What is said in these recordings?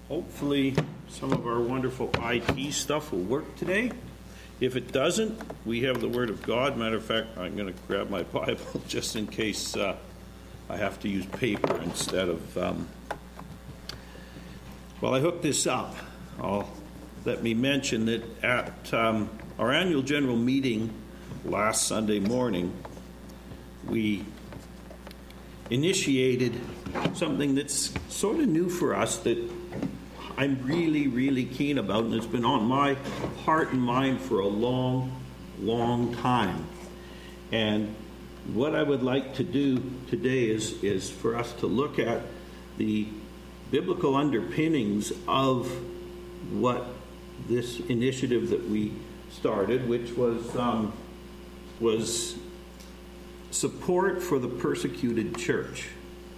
Hopefully some of our wonderful IT stuff will work today. If it doesn't, we have the Word of God. Matter of fact, I'm going to grab my Bible just in case I have to use paper instead of... While I hook this up, let me mention that at our annual general meeting last Sunday morning, we initiated something that's sort of new for us that I'm really, really keen about, and it's been on my heart and mind for a long, long time. And what I would like to do today is for us to look at the biblical underpinnings of what this initiative that we started, which was support for the persecuted church.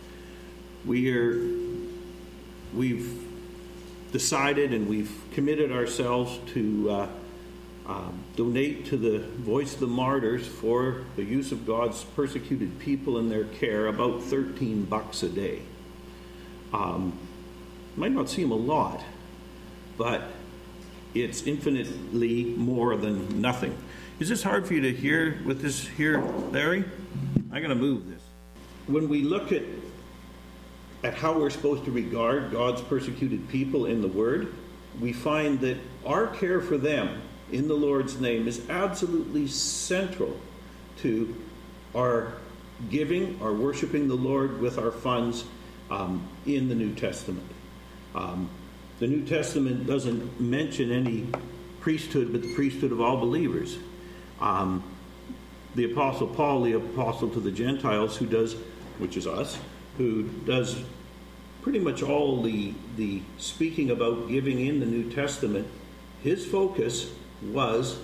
We've decided and we've committed ourselves to donate to the Voice of the Martyrs for the use of God's persecuted people in their care about $13 a day. Might not seem a lot, but it's infinitely more than nothing. Is this hard for you to hear with this here, Larry? I'm going to move this. When we look at how we're supposed to regard God's persecuted people in the Word, we find that our care for them in the Lord's name is absolutely central to our giving, our worshiping the Lord with our funds in the New Testament. The New Testament doesn't mention any priesthood, but the priesthood of all believers. The Apostle Paul, the apostle to the Gentiles, which is us, who does pretty much all the speaking about giving in the New Testament, his focus was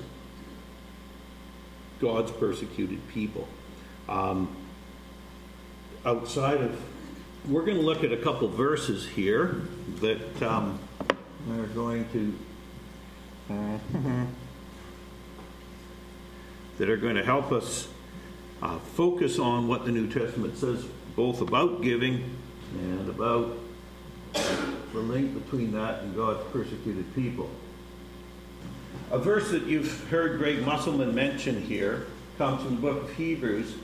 God's persecuted people. We're going to look at a couple verses here that are going to help us focus on what the New Testament says, both about giving and about the link between that and God's persecuted people. A verse that you've heard Greg Musselman mention here comes from the book of Hebrews.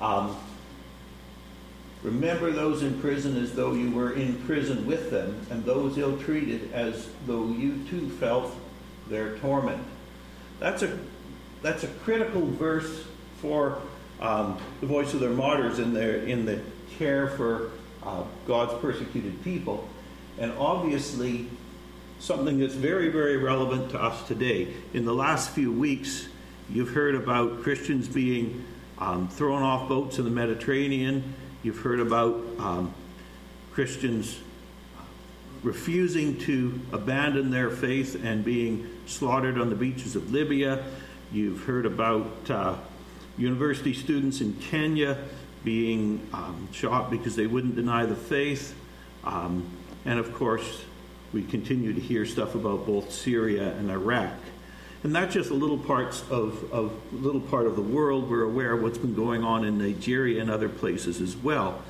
Remember those in prison as though you were in prison with them, and those ill-treated as though you too felt their torment. That's a critical verse for the Voice of the Martyrs in the care for God's persecuted people, and obviously something that's very, very relevant to us today. In the last few weeks, you've heard about Christians being thrown off boats in the Mediterranean. You've heard about Christians refusing to abandon their faith and being slaughtered on the beaches of Libya. You've heard about university students in Kenya being shot because they wouldn't deny the faith. And of course, we continue to hear stuff about both Syria and Iraq. And that's just a little part of the world. We're aware of what's been going on in Nigeria and other places as well.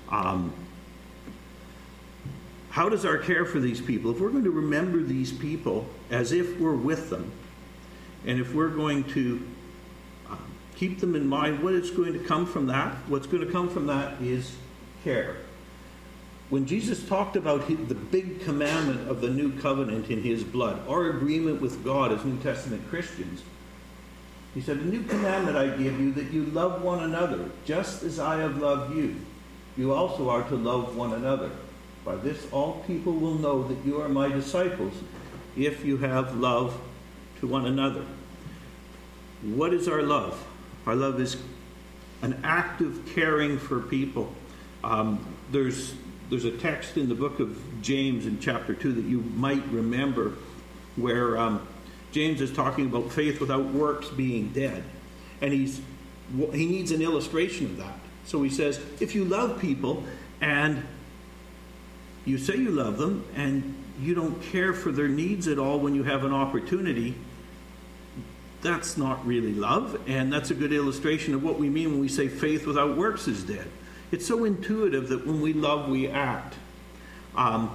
How does our care for these people, if we're going to remember these people as if we're with them, and if we're going to keep them in mind, what is going to come from that? What's going to come from that is care. When Jesus talked about the big commandment of the new covenant in his blood, our agreement with God as New Testament Christians, he said, "A new commandment I give you, that you love one another, just as I have loved you. You also are to love one another. By this all people will know that you are my disciples, if you have love to one another." What is our love? Our love is an act of caring for people. There's a text in the book of James in chapter 2 that you might remember where James is talking about faith without works being dead. And he needs an illustration of that. So he says, if you love people and you say you love them and you don't care for their needs at all when you have an opportunity, that's not really love. And that's a good illustration of what we mean when we say faith without works is dead. It's so intuitive that when we love, we act.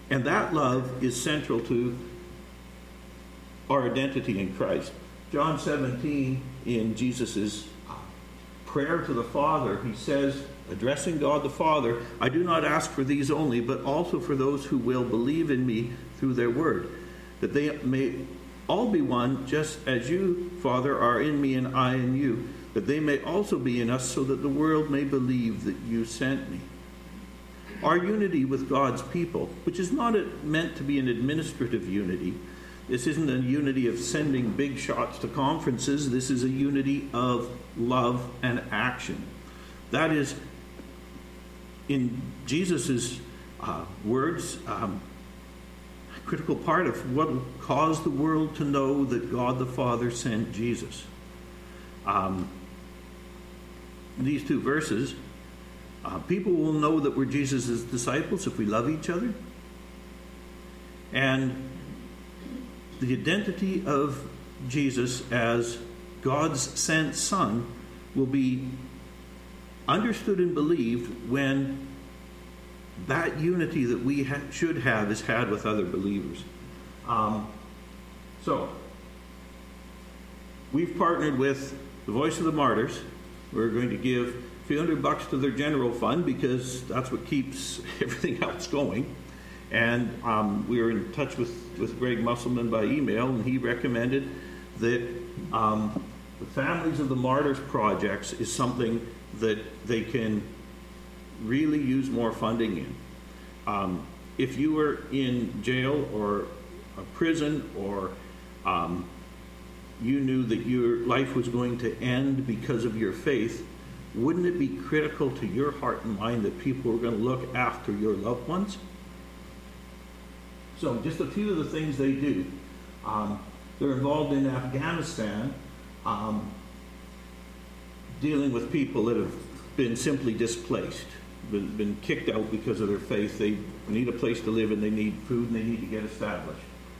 And that love is central to our identity in Christ. John 17, in Jesus' prayer to the Father, he says, addressing God the Father, I do not ask for these only, but also for those who will believe in me through their word, that they may all be one, just as you, Father, are in me and I in you, that they may also be in us, so that the world may believe that you sent me. Our unity with God's people, which is not meant to be an administrative unity. This isn't a unity of sending big shots to conferences. This is a unity of love and action. That is, in Jesus' words, a critical part of what caused the world to know that God the Father sent Jesus. These two verses, people will know that we're Jesus' disciples if we love each other. And the identity of Jesus as God's sent Son will be understood and believed when that unity that we should have is had with other believers. So, we've partnered with the Voice of the Martyrs. We're going to give a few $100 to their general fund because that's what keeps everything else going. And we were in touch with Greg Musselman by email, and he recommended that the Families of the Martyrs projects is something that they can really use more funding in. If you were in jail or a prison, or you knew that your life was going to end because of your faith, wouldn't it be critical to your heart and mind that people were going to look after your loved ones? So just a few of the things they do. They're involved in Afghanistan, dealing with people that have been simply displaced, been kicked out because of their faith. They need a place to live, and they need food, and they need to get established.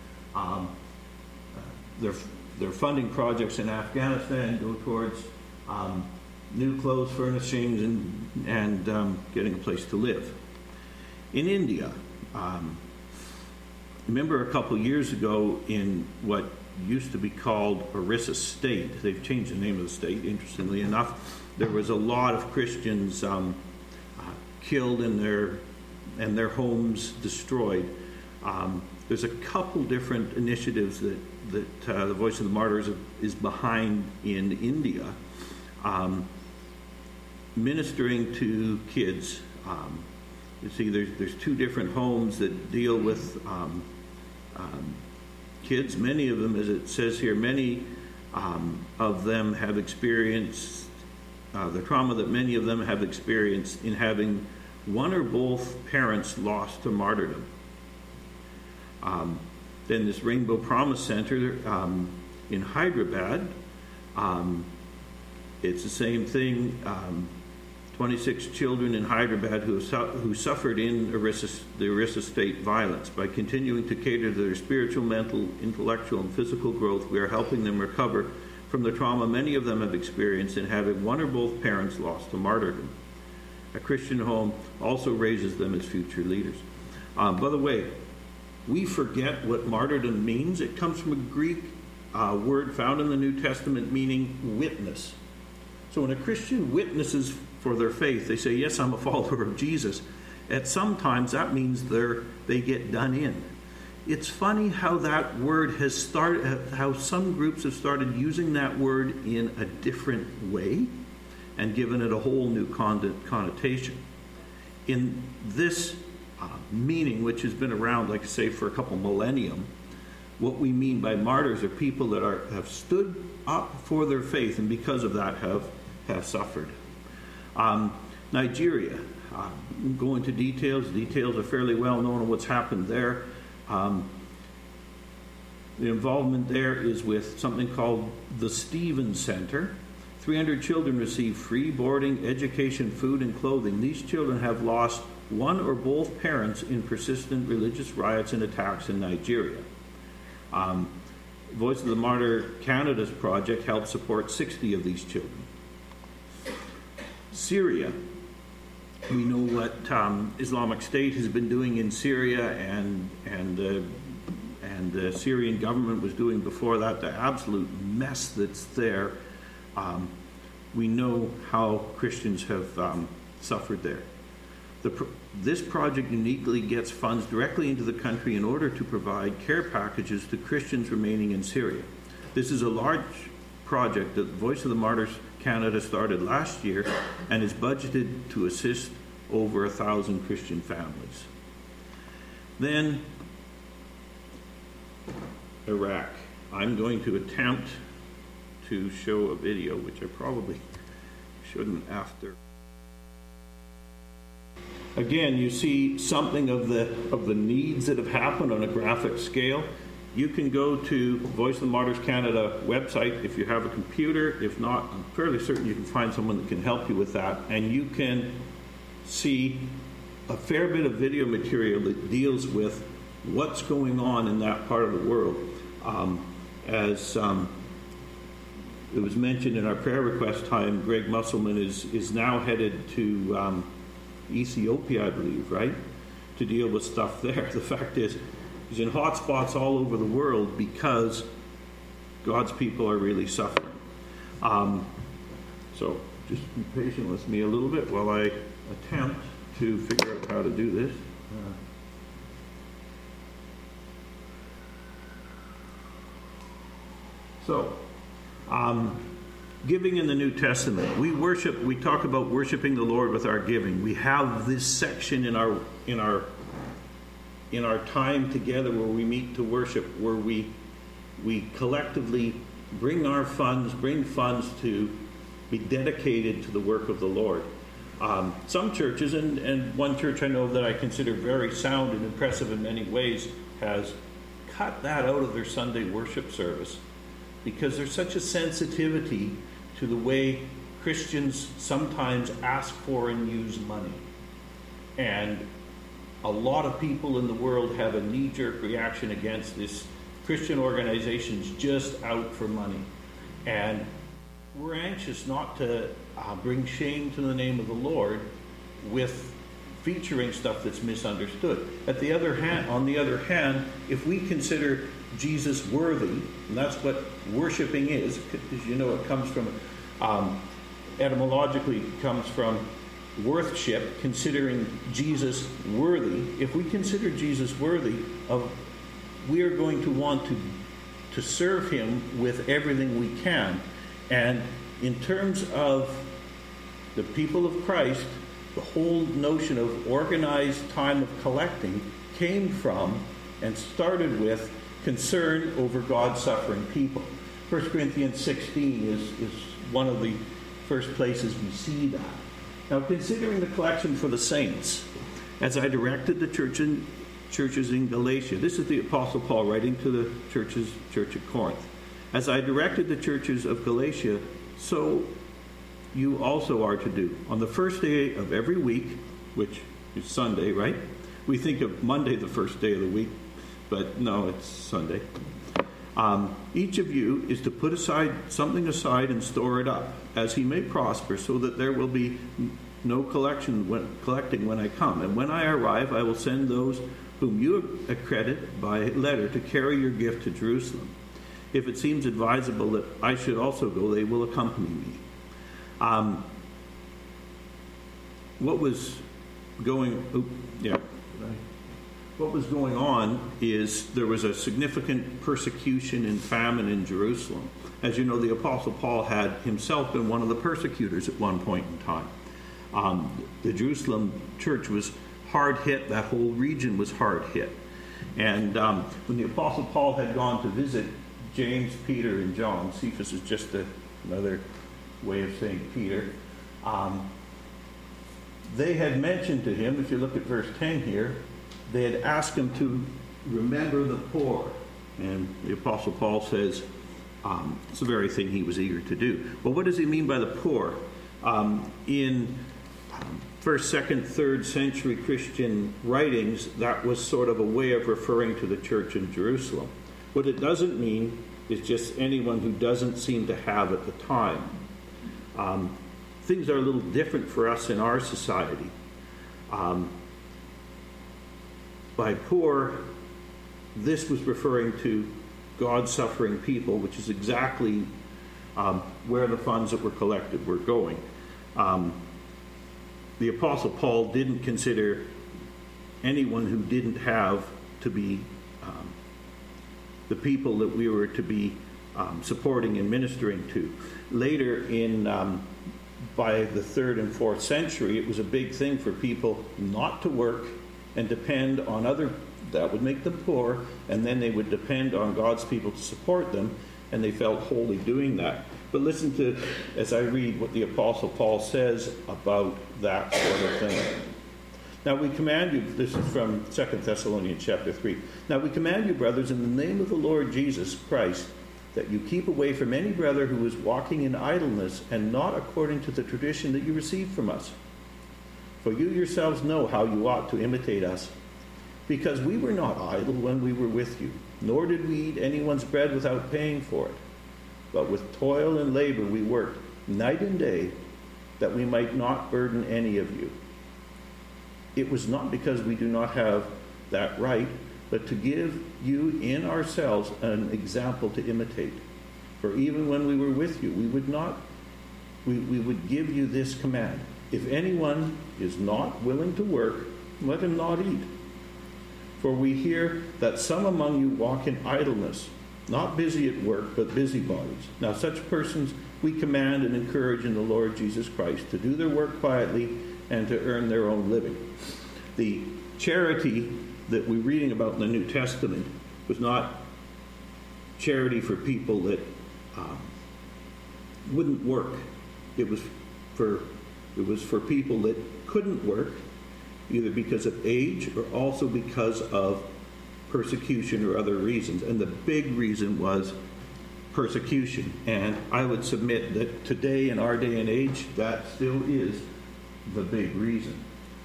They're funding projects in Afghanistan go towards new clothes, furnishings, and getting a place to live. In India, remember a couple years ago in what used to be called Orissa State, they've changed the name of the state, interestingly enough, there was a lot of Christians killed and their homes destroyed. There's a couple different initiatives that the Voice of the Martyrs is behind in India, ministering to kids. You see, there's two different homes that deal with kids. Many of them, as it says here, many of them have experienced the trauma that many of them have experienced in having one or both parents lost to martyrdom. Then this Rainbow Promise Center in Hyderabad, it's the same thing. 26 children in Hyderabad who suffered in the Orissa State violence. By continuing to cater to their spiritual, mental, intellectual, and physical growth, we are helping them recover from the trauma many of them have experienced in having one or both parents lost to martyrdom. A Christian home also raises them as future leaders. By the way, we forget what martyrdom means. It comes from a Greek word found in the New Testament meaning witness. So when a Christian witnesses for their faith, they say, yes, I'm a follower of Jesus. At sometimes that means they get done in. It's funny how that word has started, how some groups have started using that word in a different way and given it a whole new connotation. In this meaning, which has been around, like I say, for a couple millennium, what we mean by martyrs are people that have stood up for their faith and because of that have suffered. Nigeria, go into details. Details are fairly well known of what's happened there. The involvement there is with something called the Stephen Center. 300 children receive free boarding, education, food, and clothing. These children have lost one or both parents in persistent religious riots and attacks in Nigeria. Voice of the Martyr Canada's project helped support 60 of these children. Syria, We know what Islamic State has been doing in Syria, and the Syrian government was doing before that, the absolute mess that's there. We know how Christians have suffered there. This project uniquely gets funds directly into the country in order to provide care packages to Christians remaining in Syria. This is a large project that Voice of the Martyrs Canada started last year and is budgeted to assist over 1,000 Christian families. Then, Iraq. I'm going to attempt to show a video, which I probably shouldn't after. Again, you see something of the needs that have happened on a graphic scale. You can go to Voice of the Martyrs Canada website if you have a computer. If not, I'm fairly certain you can find someone that can help you with that. And you can see a fair bit of video material that deals with what's going on in that part of the world. As it was mentioned in our prayer request time, Greg Musselman is now headed to Ethiopia, I believe, right, to deal with stuff there. The fact is, he's in hot spots all over the world because God's people are really suffering. So just be patient with me a little bit while I attempt to figure out how to do this. Giving in the New Testament. We talk about worshiping the Lord with our giving. We have this section in our time together where we meet to worship, where we collectively bring funds to be dedicated to the work of the Lord. Some churches, and one church I know that I consider very sound and impressive in many ways, has cut that out of their Sunday worship service because there's such a sensitivity to the way Christians sometimes ask for and use money. And a lot of people in the world have a knee-jerk reaction against this. Christian organizations just out for money. And we're anxious not to bring shame to the name of the Lord with featuring stuff that's misunderstood. On the other hand, if we consider Jesus worthy, and that's what worshiping is, because you know it comes from, etymologically it comes from worthship, considering Jesus worthy. If we consider Jesus worthy, we are going to want to serve him with everything we can. And in terms of the people of Christ, the whole notion of organized time of collecting came from and started with concern over God's suffering people. 1 Corinthians 16 is one of the first places we see that. Now, considering the collection for the saints, as I directed the churches in Galatia, this is the Apostle Paul writing to the church at Corinth. As I directed the churches of Galatia, so you also are to do. On the first day of every week, which is Sunday, right? We think of Monday the first day of the week, but no, it's Sunday. Each of you is to put something aside and store it up, as he may prosper, so that there will be no collecting when I come. And when I arrive, I will send those whom you accredit by letter to carry your gift to Jerusalem. If it seems advisable that I should also go, they will accompany me. What was going on is there was a significant persecution and famine in Jerusalem. As you know, the Apostle Paul had himself been one of the persecutors at one point in time. The Jerusalem church was hard hit. That whole region was hard hit. And when the Apostle Paul had gone to visit James, Peter, and John, Cephas is just another way of saying Peter, they had mentioned to him, if you look at verse 10 here, they had asked him to remember the poor. And the Apostle Paul says it's the very thing he was eager to do. Well, what does he mean by the poor? In first, second, third century Christian writings, that was sort of a way of referring to the church in Jerusalem. What it doesn't mean is just anyone who doesn't seem to have at the time. Things are a little different for us in our society. By poor, this was referring to God-suffering people, which is exactly where the funds that were collected were going. The Apostle Paul didn't consider anyone who didn't have to be the people that we were to be supporting and ministering to. Later by the 3rd and 4th century, it was a big thing for people not to work and depend on other, that would make them poor, and then they would depend on God's people to support them, and they felt holy doing that. But listen to, as I read, what the Apostle Paul says about that sort of thing. Now we command you, this is from 2 Thessalonians chapter 3. Now we command you, brothers, in the name of the Lord Jesus Christ, that you keep away from any brother who is walking in idleness and not according to the tradition that you received from us. For you yourselves know how you ought to imitate us, because we were not idle when we were with you, nor did we eat anyone's bread without paying for it. But with toil and labor we worked, night and day, that we might not burden any of you. It was not because we do not have that right, but to give you in ourselves an example to imitate. For even when we were with you, we would give you this command: if anyone is not willing to work, let him not eat. For we hear that some among you walk in idleness, not busy at work, but busybodies. Now such persons we command and encourage in the Lord Jesus Christ to do their work quietly and to earn their own living. The charity that we're reading about in the New Testament was not charity for people that wouldn't work. It was for people that couldn't work, either because of age or also because of persecution or other reasons. And the big reason was persecution. And I would submit that today, in our day and age, that still is the big reason.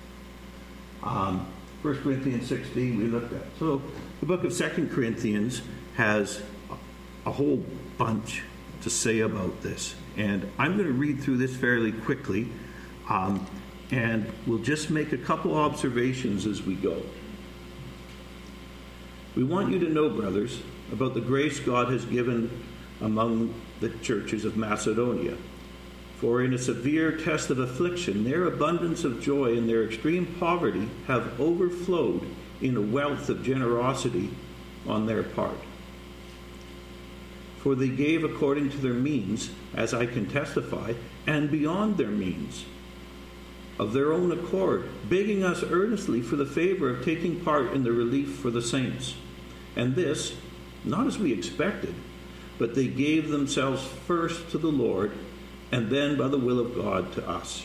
1 Corinthians 16 we looked at. So the book of 2 Corinthians has a whole bunch to say about this. And I'm going to read through this fairly quickly. And we'll just make a couple observations as we go. We want you to know, brothers, about the grace God has given among the churches of Macedonia. For in a severe test of affliction, their abundance of joy and their extreme poverty have overflowed in a wealth of generosity on their part. For they gave according to their means, as I can testify, and beyond their means, of their own accord, begging us earnestly for the favor of taking part in the relief for the saints. And this, not as we expected, but they gave themselves first to the Lord, and then by the will of God to us.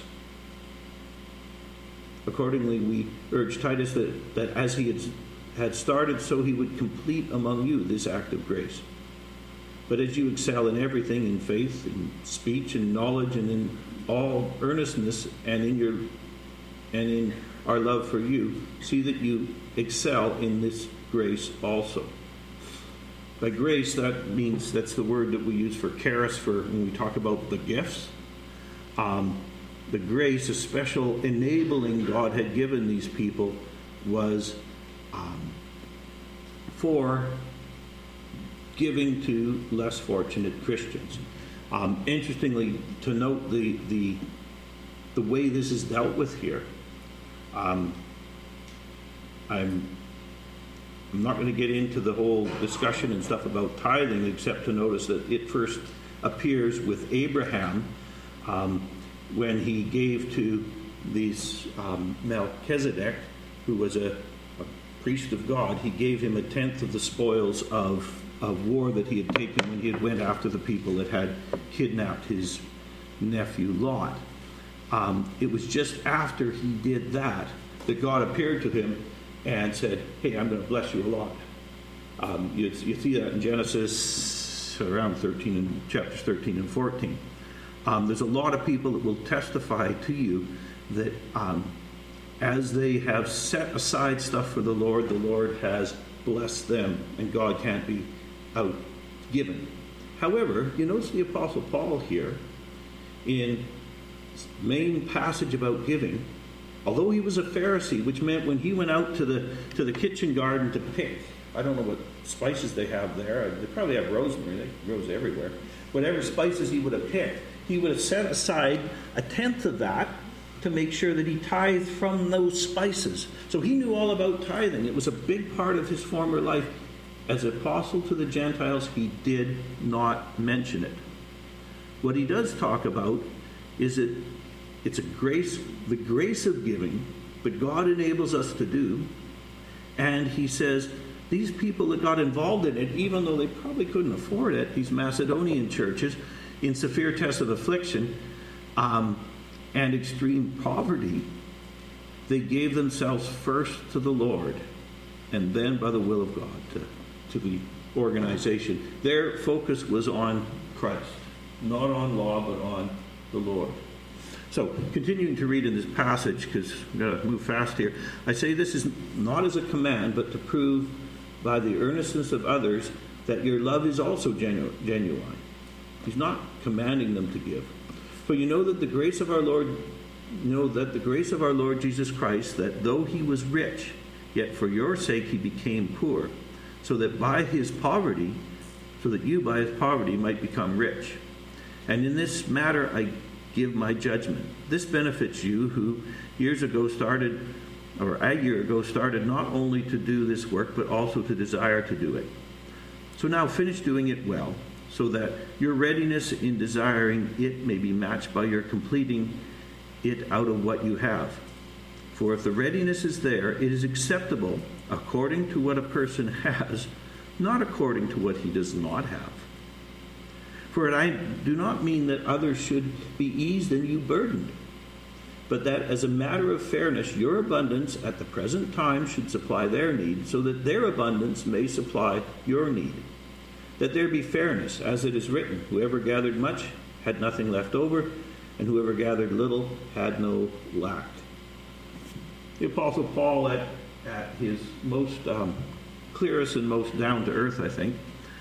Accordingly, we urge Titus that as he had started, so he would complete among you this act of grace. But as you excel in everything, in faith, in speech, in knowledge, and in all earnestness, and in our love for you, see that you excel in this grace also. By grace, that means, that's the word that we use for charis, for when we talk about the gifts. The grace, a special enabling God had given these people, was for giving to less fortunate Christians. Interestingly, to note the way this is dealt with here. I'm not going to get into the whole discussion and stuff about tithing, except to notice that it first appears with Abraham when he gave to this Melchizedek, who was a priest of God. He gave him 1/10 of the spoils of war that he had taken when he had went after the people that had kidnapped his nephew Lot. It was just after he did that God appeared to him and said, hey, I'm going to bless you a lot. You see that in Genesis around chapters 13 and 14. There's a lot of people that will testify to you that as they have set aside stuff for the Lord has blessed them, and God can't be outgiven. However, you notice the Apostle Paul here in main passage about giving Although he was a Pharisee, which meant when he went out to the kitchen garden to pick, I don't know what spices they have there. They probably have rosemary. They grows everywhere. Whatever spices he would have picked, he would have set aside a tenth of that to make sure that he tithed from those spices. So he knew all about tithing. It was a big part of his former life. As apostle to the Gentiles, he did not mention it. What he does talk about is that it's a grace, the grace of giving, but God enables us to do. And he says, these people that got involved in it, even though they probably couldn't afford it, these Macedonian churches, in severe tests of affliction and extreme poverty, they gave themselves first to the Lord and then by the will of God to the organization. Their focus was on Christ, not on law, but on the Lord. So, continuing to read in this passage, because I'm going to move fast here, I say this is not as a command, but to prove by the earnestness of others that your love is also genuine. He's not commanding them to give. For you know that the grace of our Lord Jesus Christ, that though he was rich, yet for your sake he became poor, so that you by his poverty might become rich. And in this matter I give my judgment. This benefits you who a year ago started not only to do this work, but also to desire to do it. So now finish doing it well, so that your readiness in desiring it may be matched by your completing it out of what you have. For if the readiness is there, it is acceptable according to what a person has, not according to what he does not have. For I do not mean that others should be eased and you burdened, but that as a matter of fairness, your abundance at the present time should supply their need, so that their abundance may supply your need. That there be fairness, as it is written, whoever gathered much had nothing left over, and whoever gathered little had no lack. The Apostle Paul, at his most clearest and most down-to-earth, I think,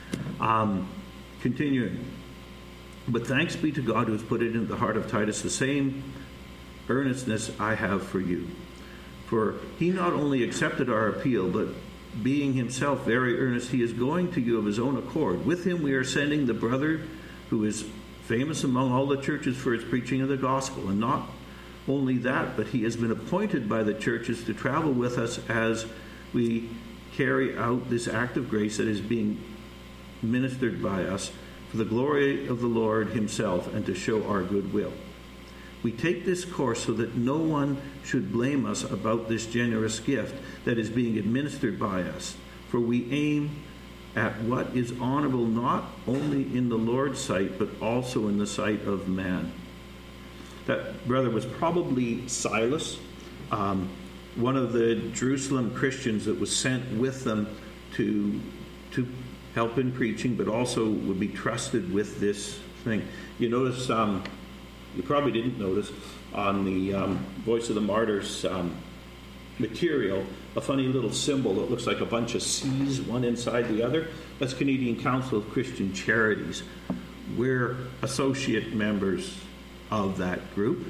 continuing. But thanks be to God who has put it into the heart of Titus the same earnestness I have for you. For he not only accepted our appeal, but being himself very earnest, he is going to you of his own accord. With him we are sending the brother who is famous among all the churches for his preaching of the gospel. And not only that, but he has been appointed by the churches to travel with us as we carry out this act of grace that is being ministered by us for the glory of the Lord himself and to show our goodwill. We take this course so that no one should blame us about this generous gift that is being administered by us. For we aim at what is honorable not only in the Lord's sight, but also in the sight of man. That brother was probably Silas, one of the Jerusalem Christians that was sent with them to help in preaching, but also would be trusted with this thing. You notice, you probably didn't notice, on the Voice of the Martyrs material, a funny little symbol that looks like a bunch of C's, one inside the other. That's Canadian Council of Christian Charities. We're associate members of that group.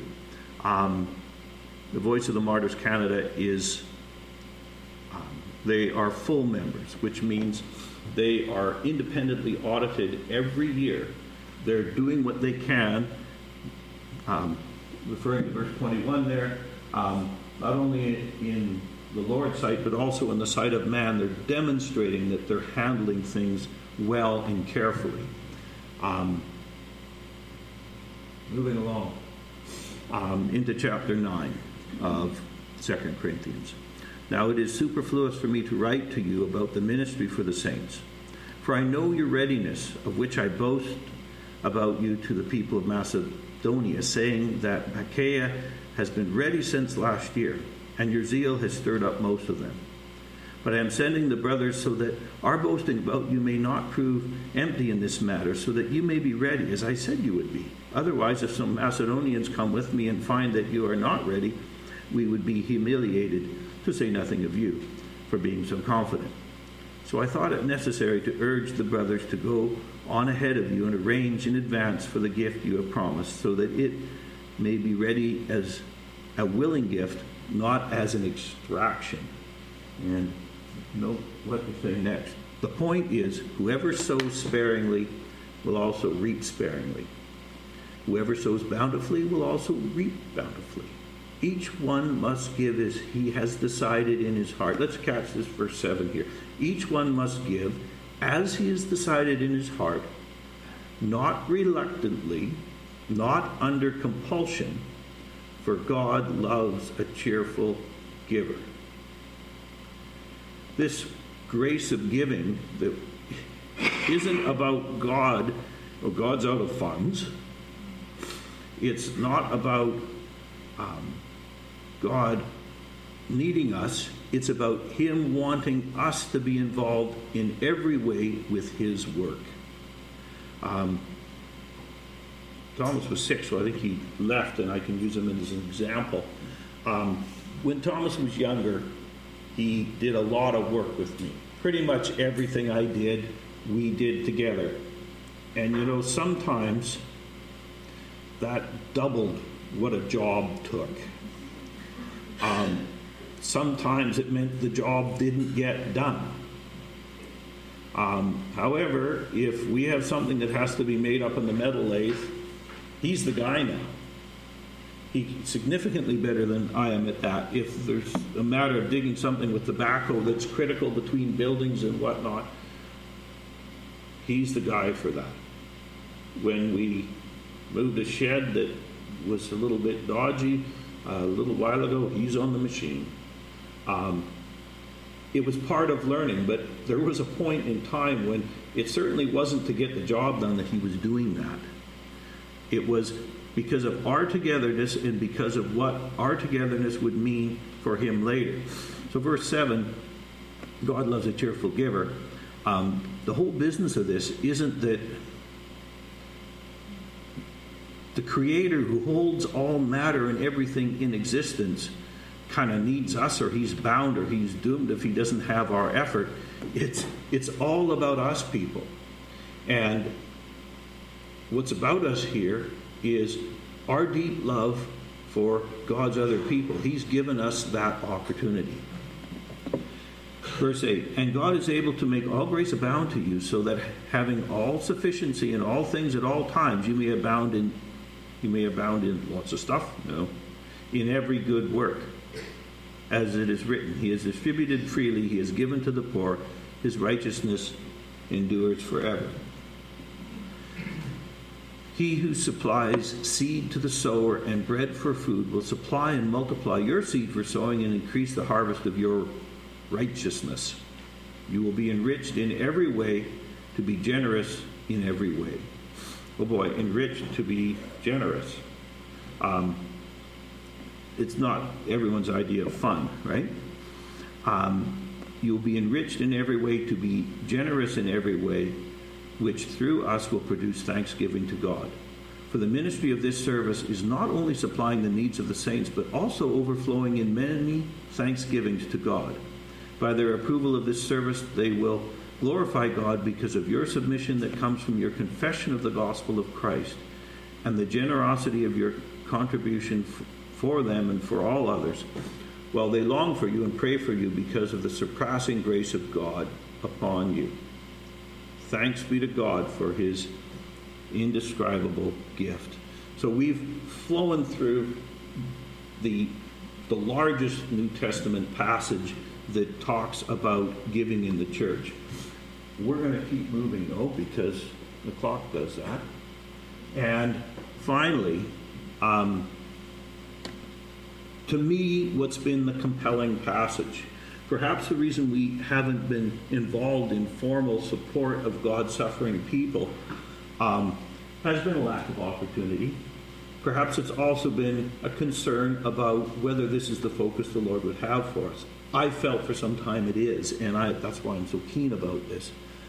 The Voice of the Martyrs Canada is, they are full members, which means they are independently audited every year. They're doing what they can, referring to verse 21 there, not only in the Lord's sight, but also in the sight of man. They're demonstrating that they're handling things well and carefully. Moving along into chapter 9 of 2 Corinthians. Now it is superfluous for me to write to you about the ministry for the saints, for I know your readiness, of which I boast about you to the people of Macedonia, saying that Achaia has been ready since last year, and your zeal has stirred up most of them. But I am sending the brothers so that our boasting about you may not prove empty in this matter, so that you may be ready, as I said you would be. Otherwise, if some Macedonians come with me and find that you are not ready, we would be humiliated, to say nothing of you, for being so confident. So I thought it necessary to urge the brothers to go on ahead of you and arrange in advance for the gift you have promised, so that it may be ready as a willing gift, not as an extraction. And note what they say next. The point is, whoever sows sparingly will also reap sparingly. Whoever sows bountifully will also reap bountifully. Each one must give as he has decided in his heart. Let's catch this verse 7 here. Each one must give as he has decided in his heart, not reluctantly, not under compulsion, for God loves a cheerful giver. This grace of giving that isn't about God, or God's out of funds. It's not about God needing us. It's about him wanting us to be involved in every way with his work. Thomas was sick, so I think he left, and I can use him as an example. When Thomas was younger, he did a lot of work with me. Pretty much everything I did, we did together. And you know, sometimes that doubled what a job took. Sometimes it meant the job didn't get done. However, if we have something that has to be made up in the metal lathe, he's the guy now. He's significantly better than I am at that. If there's a matter of digging something with the backhoe that's critical between buildings and whatnot, he's the guy for that. When we moved a shed that was a little bit dodgy a little while ago, he's on the machine. It was part of learning, but there was a point in time when it certainly wasn't to get the job done that he was doing that. It was because of our togetherness and because of what our togetherness would mean for him later. So verse 7, God loves a cheerful giver. The whole business of this isn't that the Creator who holds all matter and everything in existence kind of needs us, or he's bound, or he's doomed if he doesn't have our effort. It's all about us people. And what's about us here is our deep love for God's other people. He's given us that opportunity. Verse 8, and God is able to make all grace abound to you, so that having all sufficiency in all things at all times, you may abound in lots of stuff, in every good work. As it is written, he has distributed freely, he has given to the poor, his righteousness endures forever. He who supplies seed to the sower and bread for food will supply and multiply your seed for sowing and increase the harvest of your righteousness. You will be enriched in every way to be generous in every way. Oh boy, enriched to be generous. It's not everyone's idea of fun, right? You'll be enriched in every way to be generous in every way, which through us will produce thanksgiving to God. For the ministry of this service is not only supplying the needs of the saints, but also overflowing in many thanksgivings to God. By their approval of this service, they will glorify God because of your submission that comes from your confession of the gospel of Christ and the generosity of your contribution for them and for all others, while they long for you and pray for you because of the surpassing grace of God upon you. Thanks be to God for his indescribable gift. So we've flown through the largest New Testament passage that talks about giving in the church. We're going to keep moving, though, because the clock does that. And finally, to me, what's been the compelling passage, perhaps the reason we haven't been involved in formal support of God-suffering people, has been a lack of opportunity. Perhaps it's also been a concern about whether this is the focus the Lord would have for us. I felt for some time it is, and that's why I'm so keen about this.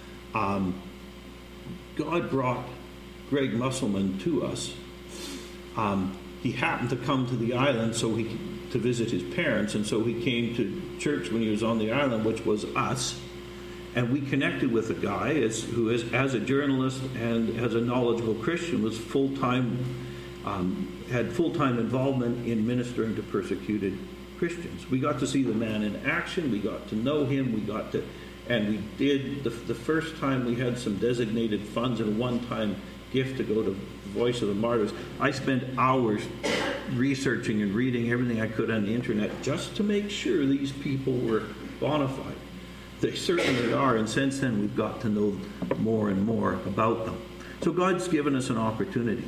God brought Greg Musselman to us. He happened to come to the island to visit his parents, and so he came to church when he was on the island, which was us. And we connected with a guy who, as a journalist and as a knowledgeable Christian, was had full-time involvement in ministering to persecuted Christians. We got to see the man in action. We got to know him. And we did, the first time we had some designated funds and a one-time gift to go to Voice of the Martyrs. I spent hours researching and reading everything I could on the internet just to make sure these people were bona fide. They certainly are, and since then we've got to know more and more about them. So God's given us an opportunity.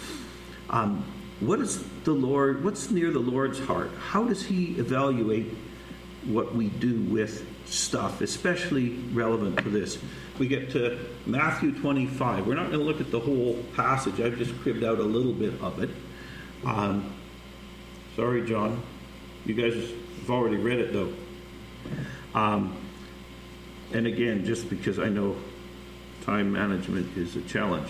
What's near the Lord's heart? How does he evaluate what we do with stuff, especially relevant to this? We get to Matthew 25. We're not going to look at the whole passage. I've just cribbed out a little bit of it. Sorry, John. You guys have already read it, though. And again, just because I know time management is a challenge.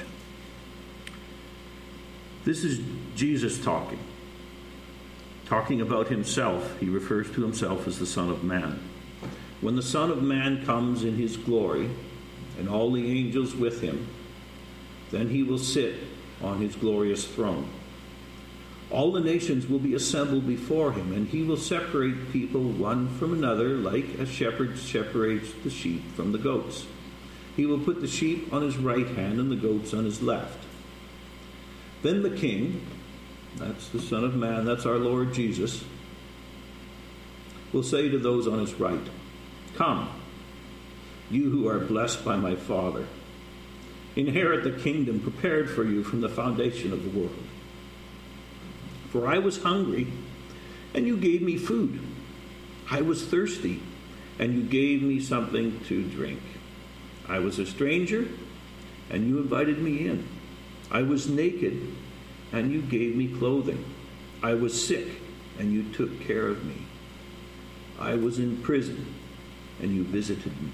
This is Jesus talking about himself. He refers to himself as the Son of Man. When the Son of Man comes in his glory, and all the angels with him, then he will sit on his glorious throne. All the nations will be assembled before him, and he will separate people one from another, like a shepherd separates the sheep from the goats. He will put the sheep on his right hand and the goats on his left. Then the King, that's the Son of Man, that's our Lord Jesus, will say to those on his right, "Come, you who are blessed by my Father, inherit the kingdom prepared for you from the foundation of the world. For I was hungry, and you gave me food. I was thirsty, and you gave me something to drink. I was a stranger, and you invited me in. I was naked, and you gave me clothing. I was sick, and you took care of me. I was in prison, and you visited me."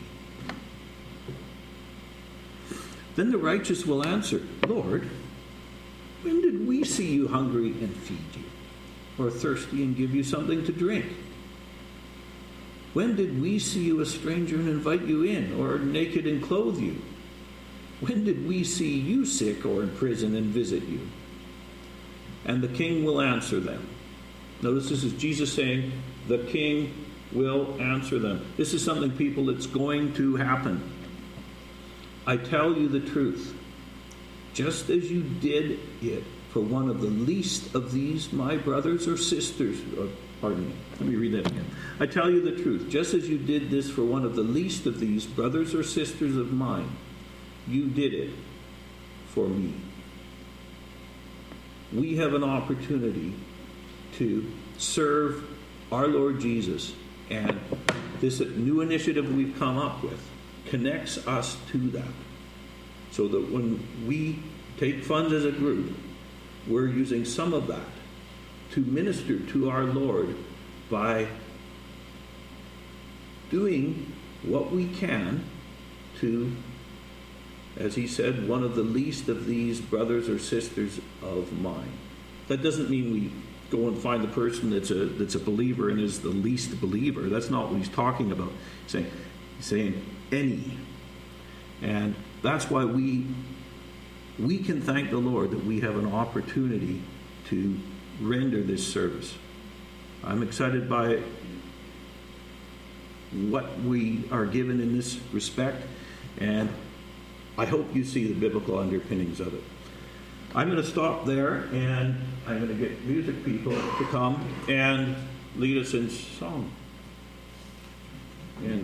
Then the righteous will answer, "Lord, when did we see you hungry and feed you, or thirsty and give you something to drink? When did we see you a stranger and invite you in, or naked and clothe you? When did we see you sick or in prison and visit you?" And the King will answer them. Notice this is Jesus saying, the King will answer them. This is something, people, that's going to happen. "I tell you the truth, just as you did it for one of the least of these my brothers or sisters," pardon me, let me read that again. "I tell you the truth, just as you did this for one of the least of these brothers or sisters of mine, you did it for me." We have an opportunity to serve our Lord Jesus, and this new initiative we've come up with connects us to that. So that when we take funds as a group, we're using some of that to minister to our Lord by doing what we can to, as he said, one of the least of these brothers or sisters of mine. That doesn't mean we go and find the person that's a believer and is the least believer. That's not what he's talking about. He's saying any. And that's why we can thank the Lord that we have an opportunity to render this service. I'm excited by what we are given in this respect, and I hope you see the biblical underpinnings of it. I'm going to stop there, and I'm going to get music people to come and lead us in song.